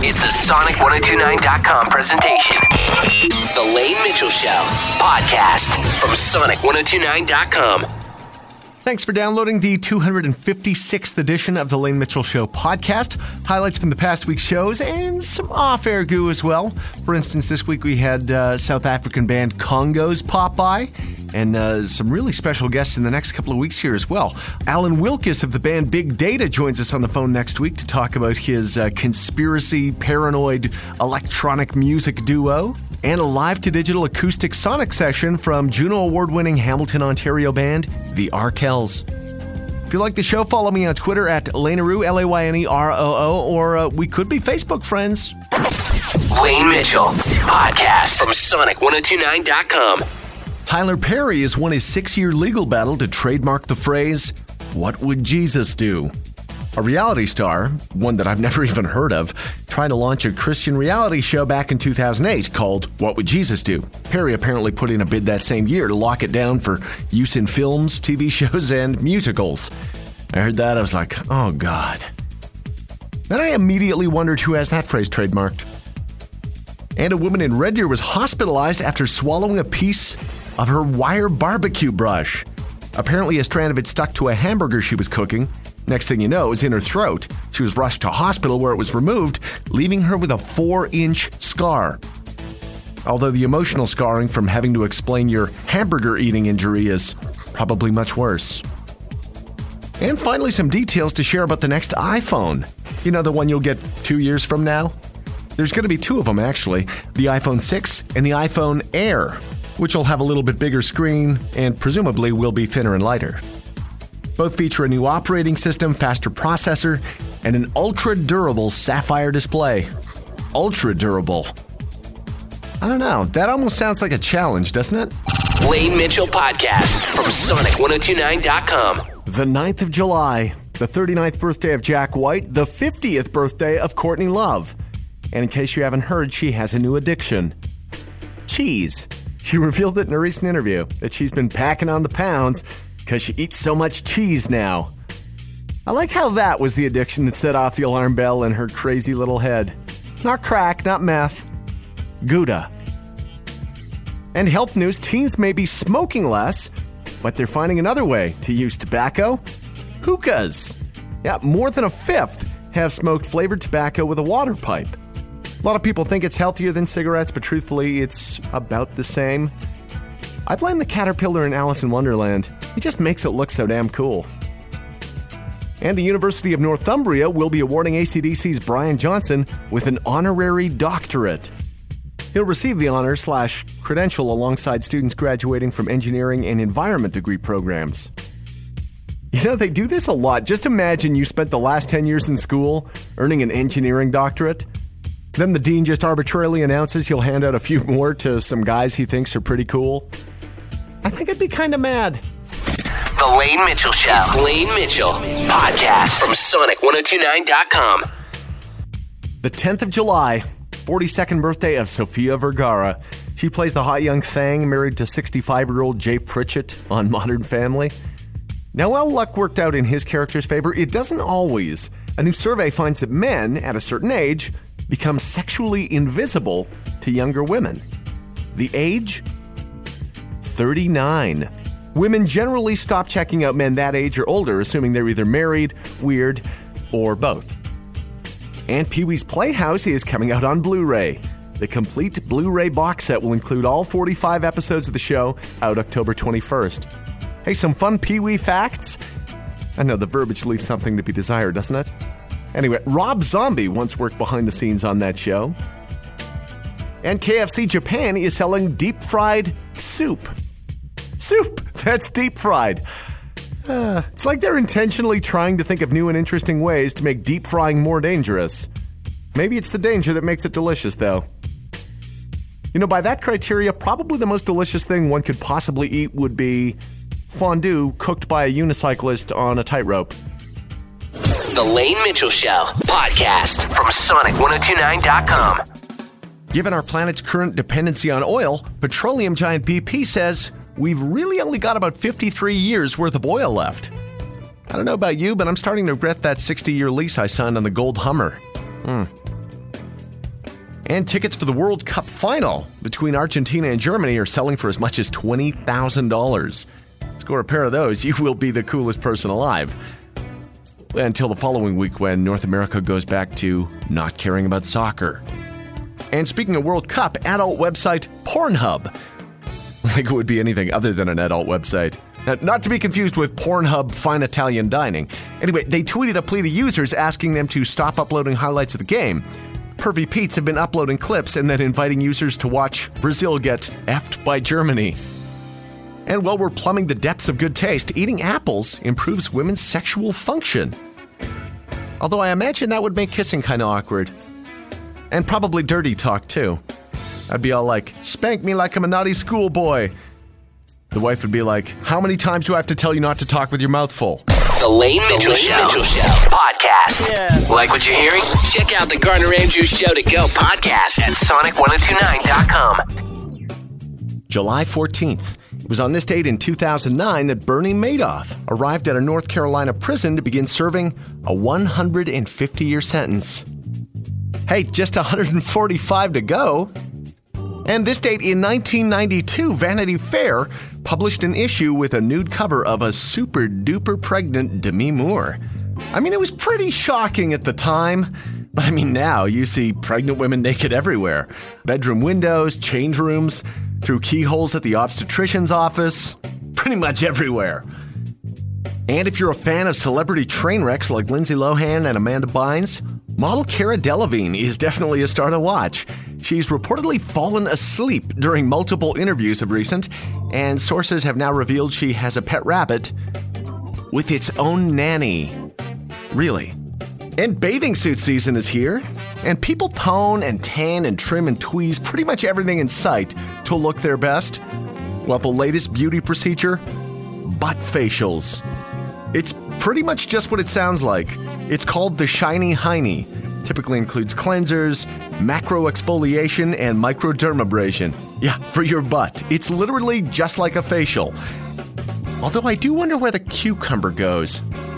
It's a Sonic1029.com presentation. The Lane Mitchell Show podcast from Sonic1029.com. Thanks for downloading the 256th edition of the Lane Mitchell Show podcast. Highlights from the past week's shows and some off-air goo as well. For instance, this week we had South African band Congos pop by, and some really special guests in the next couple of weeks here as well. Alan Wilkes of the band Big Data joins us on the phone next week to talk about his conspiracy paranoid electronic music duo, and a live-to-digital acoustic sonic session from Juno Award-winning Hamilton, Ontario band, The Arkells. If you like the show, follow me on Twitter at Laneroo, L-A-Y-N-E-R-O-O, or we could be Facebook friends. Lane Mitchell, podcast from Sonic1029.com. Tyler Perry has won his 6-year legal battle to trademark the phrase, "What would Jesus do?" A reality star, one that I've never even heard of, tried to launch a Christian reality show back in 2008 called What Would Jesus Do? Perry apparently put in a bid that same year to lock it down for use in films, TV shows, and musicals. I heard that, I was like, oh God. Then I immediately wondered who has that phrase trademarked. And a woman in Red Deer was hospitalized after swallowing a piece of her wire barbecue brush. Apparently a strand of it stuck to a hamburger she was cooking. Next thing you know, it was in her throat. She was rushed to hospital where it was removed, leaving her with a 4-inch scar. Although the emotional scarring from having to explain your hamburger eating injury is probably much worse. And finally, some details to share about the next iPhone. You know, the one you'll get 2 years from now? There's going to be 2 of them, actually. The iPhone 6 and the iPhone Air, which will have a little bit bigger screen and presumably will be thinner and lighter. Both feature a new operating system, faster processor, and an ultra-durable sapphire display. Ultra-durable. I don't know. That almost sounds like a challenge, doesn't it? Lane Mitchell podcast from Sonic1029.com. The 9th of July, the 39th birthday of Jack White, the 50th birthday of Courtney Love. And in case you haven't heard, she has a new addiction. Cheese. She revealed it in a recent interview that she's been packing on the pounds because she eats so much cheese now. I like how that was the addiction that set off the alarm bell in her crazy little head. Not crack, not meth. Gouda. And health news, teens may be smoking less, but they're finding another way to use tobacco. Hookahs. Yeah, more than a fifth have smoked flavored tobacco with a water pipe. A lot of people think it's healthier than cigarettes, but truthfully, it's about the same. I blame the caterpillar in Alice in Wonderland. It just makes it look so damn cool. And the University of Northumbria will be awarding AC/DC's Brian Johnson with an honorary doctorate. He'll receive the honor/credential alongside students graduating from engineering and environment degree programs. You know, they do this a lot. Just imagine you spent the last 10 years in school earning an engineering doctorate. Then the dean just arbitrarily announces he'll hand out a few more to some guys he thinks are pretty cool. I think I'd be kind of mad. The Lane Mitchell Show. It's Lane Mitchell podcast from Sonic1029.com. The 10th of July, 42nd birthday of Sofia Vergara. She plays the hot young thing married to 65-year-old Jay Pritchett on Modern Family. Now, while luck worked out in his character's favor, it doesn't always. A new survey finds that men at a certain age become sexually invisible to younger women. The age? 39. Women generally stop checking out men that age or older, assuming they're either married, weird, or both. And Pee-wee's Playhouse is coming out on Blu-ray. The complete Blu-ray box set will include all 45 episodes of the show, out October 21st. Hey, some fun Pee-wee facts? I know the verbiage leaves something to be desired, doesn't it? Anyway, Rob Zombie once worked behind the scenes on that show. And KFC Japan is selling deep-fried soup. Soup that's deep-fried. It's like they're intentionally trying to think of new and interesting ways to make deep frying more dangerous. Maybe it's the danger that makes it delicious, though. You know, by that criteria, probably the most delicious thing one could possibly eat would be fondue cooked by a unicyclist on a tightrope. The Lane Mitchell Show podcast from Sonic1029.com. Given our planet's current dependency on oil, petroleum giant BP says we've really only got about 53 years worth of oil left. I don't know about you, but I'm starting to regret that 60-year lease I signed on the Gold Hummer. And tickets for the World Cup final between Argentina and Germany are selling for as much as $20,000. Score a pair of those, you will be the coolest person alive. Until the following week when North America goes back to not caring about soccer. And speaking of World Cup, adult website Pornhub. Like it would be anything other than an adult website. Now, not to be confused with Pornhub Fine Italian Dining. Anyway, they tweeted a plea to users asking them to stop uploading highlights of the game. Pervy Pete's have been uploading clips and then inviting users to watch Brazil get effed by Germany. And while we're plumbing the depths of good taste, eating apples improves women's sexual function. Although I imagine that would make kissing kind of awkward. And probably dirty talk, too. I'd be all like, spank me like I'm a naughty schoolboy. The wife would be like, how many times do I have to tell you not to talk with your mouth full? The Lane Mitchell Show podcast. Yeah. Like what you're hearing? Check out the Gardner Andrews Show to Go podcast at Sonic1029.com. July 14th. It was on this date in 2009 that Bernie Madoff arrived at a North Carolina prison to begin serving a 150-year sentence. Hey, just 145 to go. And this date in 1992, Vanity Fair published an issue with a nude cover of a super-duper pregnant Demi Moore. I mean, it was pretty shocking at the time. But I mean, now you see pregnant women naked everywhere. Bedroom windows, change rooms, through keyholes at the obstetrician's office. Pretty much everywhere. And if you're a fan of celebrity train wrecks like Lindsay Lohan and Amanda Bynes, model Cara Delevingne is definitely a star to watch. She's reportedly fallen asleep during multiple interviews of recent, and sources have now revealed she has a pet rabbit with its own nanny. Really? And bathing suit season is here, and people tone and tan and trim and tweeze pretty much everything in sight to look their best. Well, the latest beauty procedure? Butt facials. It's pretty much just what it sounds like. It's called the Shiny Hiney. Typically includes cleansers, macro exfoliation, and microdermabrasion. Yeah, for your butt. It's literally just like a facial. Although I do wonder where the cucumber goes.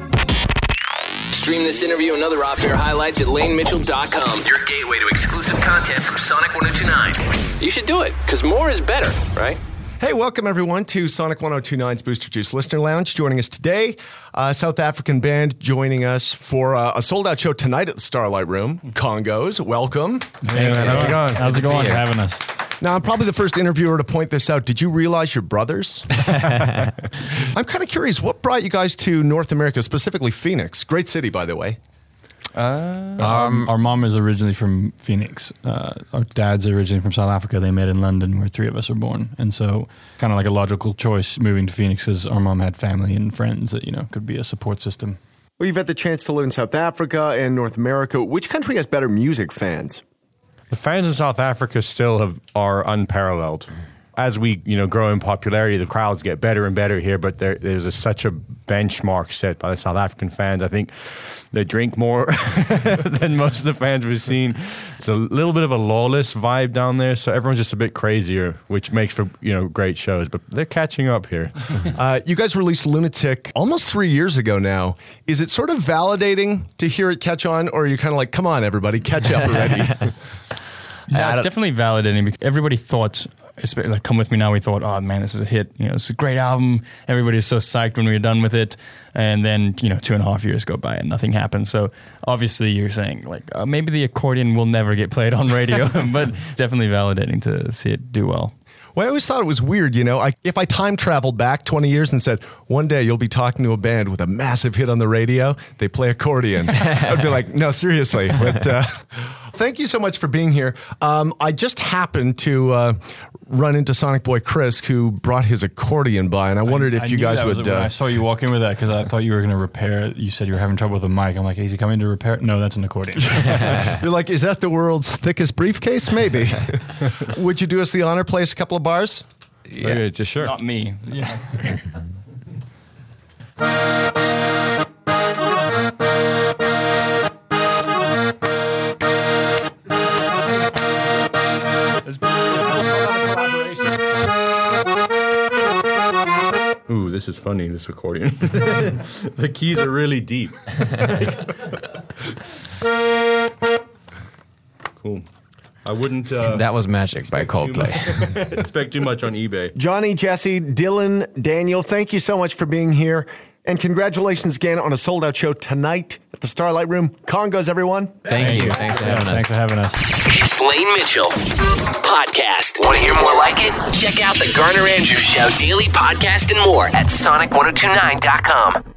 Stream this interview and other off-air highlights at lanemitchell.com. Your gateway to exclusive content from Sonic 1029. You should do it, because more is better, right? Hey, welcome everyone to Sonic 1029's Booster Juice Listener Lounge. Joining us today, a South African band joining us for a sold-out show tonight at the Starlight Room. Congos, welcome. Hey, man, how's it going? How's it going? Thanks for having us. Now, I'm probably the first interviewer to point this out. Did you realize you're brothers? I'm kind of curious, what brought you guys to North America, specifically Phoenix? Great city, by the way. Our mom is originally from Phoenix. Our dad's originally from South Africa. They met in London where three of us were born. And so kind of like a logical choice moving to Phoenix because our mom had family and friends that, could be a support system. Well, you've had the chance to live in South Africa and North America. Which country has better music fans? The fans in South Africa still are unparalleled. As we, grow in popularity, the crowds get better and better here, but there's such a benchmark set by the South African fans. I think they drink more than most of the fans we've seen. It's a little bit of a lawless vibe down there, so everyone's just a bit crazier, which makes for, great shows, but they're catching up here. You guys released Lunatic almost 3 years ago now. Is it sort of validating to hear it catch on, or are you kind of like, come on, everybody, catch up already? Yeah, it's definitely validating because everybody thought, especially like Come With Me Now, we thought, oh man, this is a hit. It's a great album. Everybody is so psyched when we were done with it. And then, 2.5 years go by and nothing happened. So obviously you're saying like, maybe the accordion will never get played on radio, but definitely validating to see it do well. Well, I always thought it was weird, if I time traveled back 20 years and said, one day you'll be talking to a band with a massive hit on the radio, they play accordion. I'd be like, no, seriously. But thank you so much for being here. I just happened to run into Sonic Boy Chris, who brought his accordion by, and I wondered if you guys would... When I saw you walk in with that, because I thought you were going to repair it. You said you were having trouble with the mic. I'm like, is he coming to repair it? No, that's an accordion. You're like, is that the world's thickest briefcase? Maybe. Would you do us the honor, play us a couple of bars? Yeah, just sure. Not me. Yeah. Ooh, this is funny, this accordion. The keys are really deep. Cool. I wouldn't. That was Magic by Coldplay. Expect too much on eBay. Johnny, Jesse, Dylan, Daniel, thank you so much for being here. And congratulations again on a sold-out show tonight at the Starlight Room. Congos, everyone. Thank you. Thanks for having us. Thanks for having us. It's Lane Mitchell Podcast. Want to hear more like it? Check out the Garner Andrews Show daily podcast and more at Sonic1029.com.